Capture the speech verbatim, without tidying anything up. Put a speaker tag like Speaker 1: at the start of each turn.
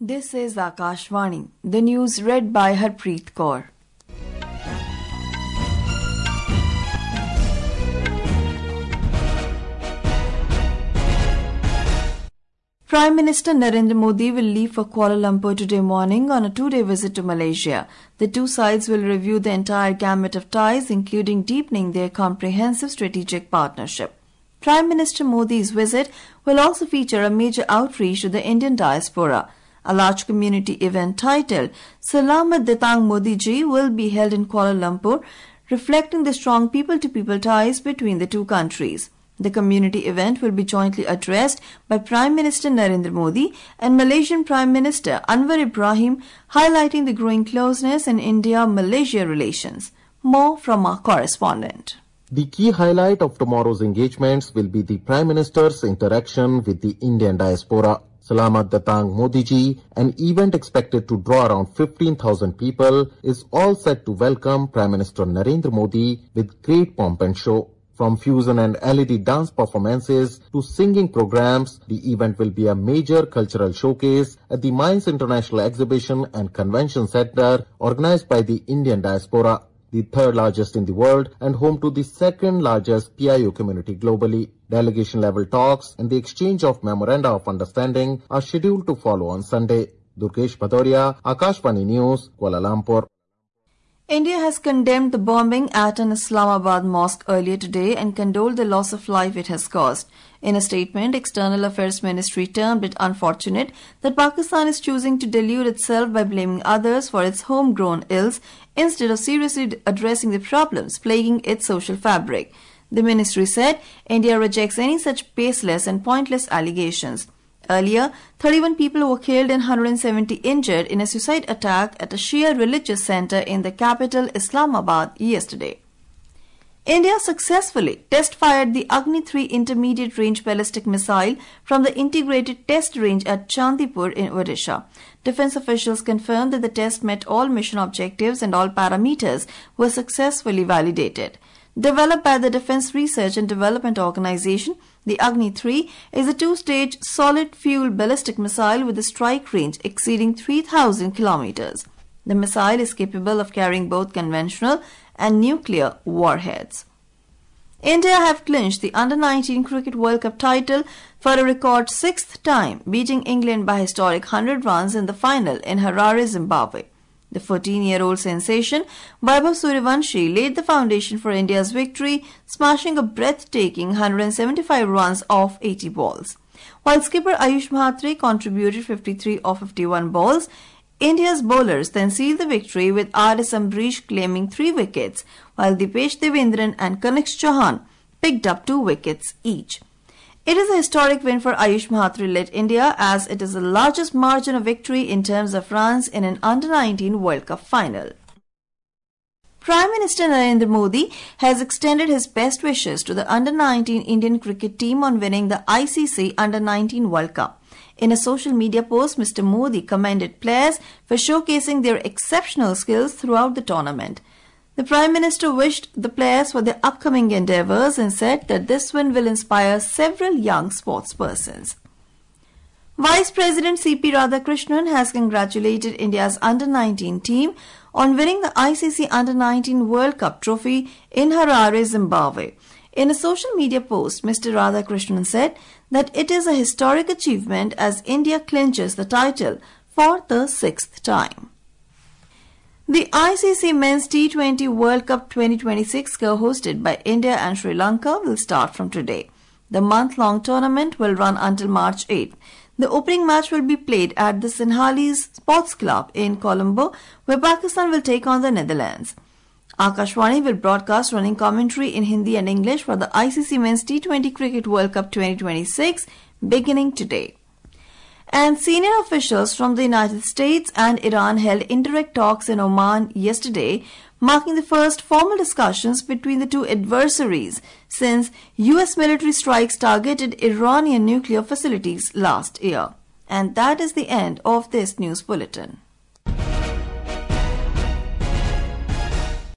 Speaker 1: This is Akashvani, the news read by Harpreet Kaur. Prime Minister Narendra Modi will leave for Kuala Lumpur today morning on a two-day visit to Malaysia. The two sides will review the entire gamut of ties, including deepening their comprehensive strategic partnership. Prime Minister Modi's visit will also feature a major outreach to the Indian diaspora. A large community event titled Selamat Datang Modi Ji will be held in Kuala Lumpur, reflecting the strong people-to-people ties between the two countries. The community event will be jointly addressed by Prime Minister Narendra Modi and Malaysian Prime Minister Anwar Ibrahim, highlighting the growing closeness in India-Malaysia relations. More from our correspondent.
Speaker 2: The key highlight of tomorrow's engagements will be the Prime Minister's interaction with the Indian diaspora. Selamat Datang Modi Ji, an event expected to draw around fifteen thousand people, is all set to welcome Prime Minister Narendra Modi with great pomp and show. From fusion and L E D dance performances to singing programs, the event will be a major cultural showcase at the Mines International Exhibition and Convention Center organized by the Indian diaspora, the third largest in the world and home to the second largest P I O community globally. Delegation-level talks and the exchange of memoranda of understanding are scheduled to follow on Sunday. Durgesh Bhadoria, Akashvani News, Kuala Lumpur.
Speaker 1: India has condemned the bombing at an Islamabad mosque earlier today and condoled the loss of life it has caused. In a statement, External Affairs Ministry termed it unfortunate that Pakistan is choosing to delude itself by blaming others for its homegrown ills instead of seriously addressing the problems plaguing its social fabric. The ministry said India rejects any such baseless and pointless allegations. Earlier, thirty-one people were killed and one hundred seventy injured in a suicide attack at a Shia religious center in the capital Islamabad yesterday. India successfully test-fired the Agni three intermediate-range ballistic missile from the integrated test range at Chandipur in Odisha. Defense officials confirmed that the test met all mission objectives and all parameters were successfully validated. Developed by the Defense Research and Development Organization, the Agni three is a two-stage solid-fuel ballistic missile with a strike range exceeding three thousand kilometers. The missile is capable of carrying both conventional and nuclear warheads. India have clinched the under nineteen Cricket World Cup title for a record sixth time, beating England by historic one hundred runs in the final in Harare, Zimbabwe. The fourteen-year-old sensation, Vaibhav Suryavanshi, laid the foundation for India's victory, smashing a breathtaking one hundred seventy-five runs off eighty balls. While skipper Ayush Mhatre contributed fifty-three off fifty-one balls, India's bowlers then sealed the victory with R S Ambrish claiming three wickets, while Dipesh Devendran and Kanishk Chauhan picked up two wickets each. It is a historic win for Ayush Mhatre-led India, as it is the largest margin of victory in terms of runs in an under nineteen World Cup final. Prime Minister Narendra Modi has extended his best wishes to the under nineteen Indian cricket team on winning the I C C under nineteen World Cup. In a social media post, Mister Modi commended players for showcasing their exceptional skills throughout the tournament. The Prime Minister wished the players for their upcoming endeavours and said that this win will inspire several young sportspersons. Vice President C P Radhakrishnan has congratulated India's under nineteen team on winning the I C C under nineteen World Cup trophy in Harare, Zimbabwe. In a social media post, Mister Radhakrishnan said that it is a historic achievement as India clinches the title for the sixth time. The I C C Men's T twenty World Cup twenty twenty-six, co-hosted by India and Sri Lanka, will start from today. The month-long tournament will run until March eighth. The opening match will be played at the Sinhalese Sports Club in Colombo, where Pakistan will take on the Netherlands. Akashvani will broadcast running commentary in Hindi and English for the I C C Men's T twenty Cricket World Cup twenty twenty-six beginning today. And senior officials from the United States and Iran held indirect talks in Oman yesterday, marking the first formal discussions between the two adversaries since U S military strikes targeted Iranian nuclear facilities last year. And that is the end of this news bulletin.